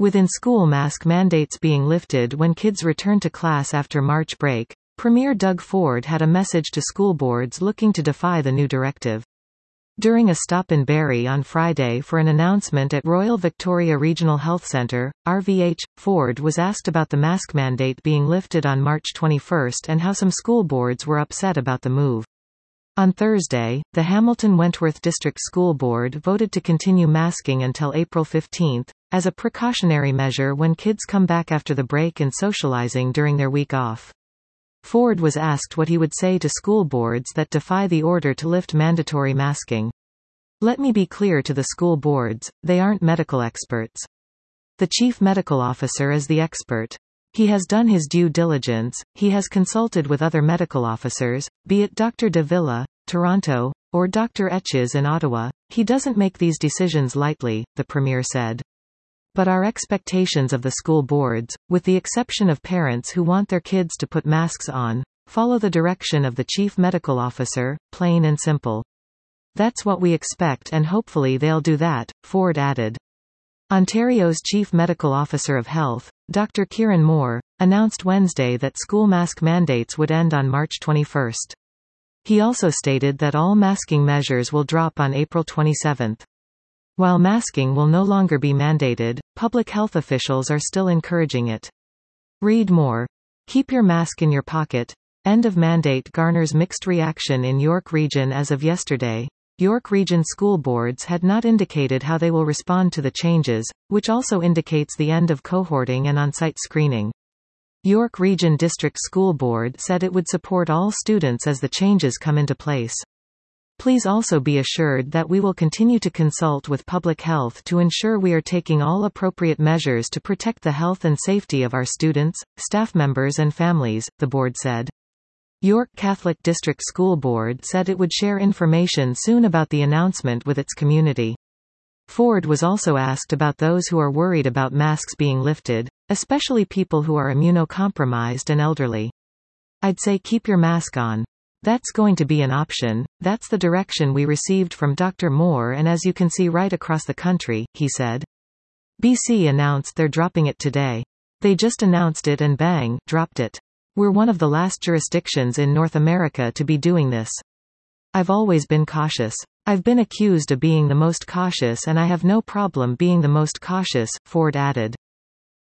With in-school mask mandates being lifted when kids return to class after March break, Premier Doug Ford had a message to school boards looking to defy the new directive. During a stop in Barrie on Friday for an announcement at Royal Victoria Regional Health Centre, RVH, Ford was asked about the mask mandate being lifted on March 21 and how some school boards were upset about the move. On Thursday, the Hamilton Wentworth District School Board voted to continue masking until April 15, as a precautionary measure when kids come back after the break and socializing during their week off. Ford was asked what he would say to school boards that defy the order to lift mandatory masking. "Let me be clear to the school boards, they aren't medical experts. The chief medical officer is the expert. He has done his due diligence, he has consulted with other medical officers, be it Dr. De Villa, Toronto, or Dr. Etches in Ottawa. He doesn't make these decisions lightly," the Premier said. "But our expectations of the school boards, with the exception of parents who want their kids to put masks on, follow the direction of the chief medical officer, plain and simple. That's what we expect and hopefully they'll do that," Ford added. Ontario's Chief Medical Officer of Health, Dr. Kieran Moore, announced Wednesday that school mask mandates would end on March 21. He also stated that all masking measures will drop on April 27. While masking will no longer be mandated, public health officials are still encouraging it. Read more. Keep your mask in your pocket. End of mandate garners mixed reaction in York Region. As of yesterday, York Region school boards had not indicated how they will respond to the changes, which also indicates the end of cohorting and on-site screening. York Region District School Board said it would support all students as the changes come into place. "Please also be assured that we will continue to consult with public health to ensure we are taking all appropriate measures to protect the health and safety of our students, staff members and families," the board said. York Catholic District School Board said it would share information soon about the announcement with its community. Ford was also asked about those who are worried about masks being lifted, especially people who are immunocompromised and elderly. "I'd say keep your mask on. That's going to be an option. That's the direction we received from Dr. Moore and as you can see right across the country," he said. BC announced they're dropping it today. "They just announced it and bang, dropped it. We're one of the last jurisdictions in North America to be doing this. I've always been cautious. I've been accused of being the most cautious and I have no problem being the most cautious," Ford added.